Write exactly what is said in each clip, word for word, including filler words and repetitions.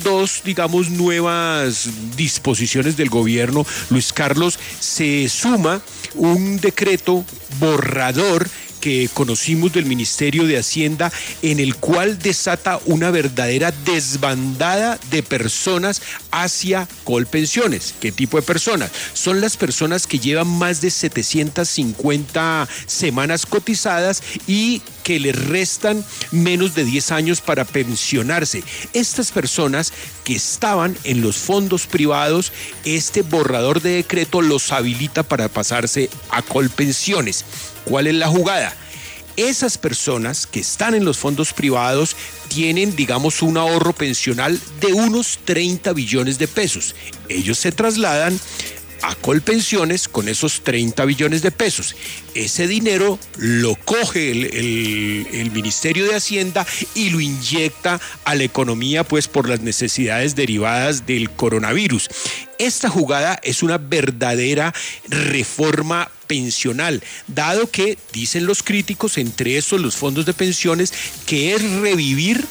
estas dos, digamos, nuevas disposiciones del gobierno, Luis Carlos, se suma un decreto borrador que conocimos del Ministerio de Hacienda, en el cual desata una verdadera desbandada de personas hacia Colpensiones. ¿Qué tipo de personas? Son las personas que llevan más de setecientas cincuenta semanas cotizadas y que les restan menos de diez años para pensionarse. Estas personas que estaban en los fondos privados, este borrador de decreto los habilita para pasarse a Colpensiones. ¿Cuál es la jugada? Esas personas que están en los fondos privados tienen, digamos, un ahorro pensional de unos treinta billones de pesos. Ellos se trasladan a Colpensiones con esos treinta billones de pesos. Ese dinero lo coge el, el, el Ministerio de Hacienda y lo inyecta a la economía, pues, por las necesidades derivadas del coronavirus. Esta jugada es una verdadera reforma pensional, dado que, dicen los críticos, entre esos los fondos de pensiones, que es revivir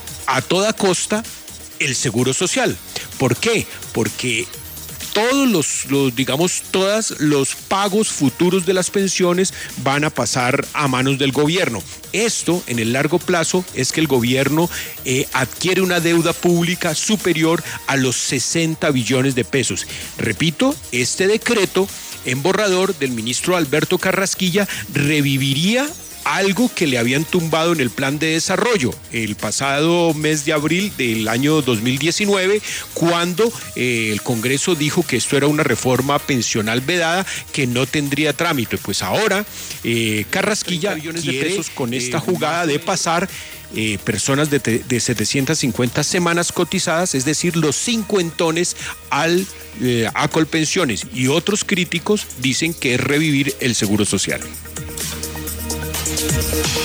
a toda costa el seguro social. ¿Por qué? Porque todos los, los, digamos, todos los pagos futuros de las pensiones van a pasar a manos del gobierno. Esto, en el largo plazo, es que el gobierno eh, adquiere una deuda pública superior a los sesenta billones de pesos. Repito, este decreto en borrador del ministro Alberto Carrasquilla reviviría algo que le habían tumbado en el plan de desarrollo el pasado mes de abril del año dos mil diecinueve, cuando eh, el Congreso dijo que esto era una reforma pensional vedada que no tendría trámite. Pues ahora eh, Carrasquilla quiere, de pesos con esta jugada de pasar eh, personas de, de setecientas cincuenta semanas cotizadas, es decir, los cincuentones al eh, a Colpensiones, y otros críticos dicen que es revivir el seguro social.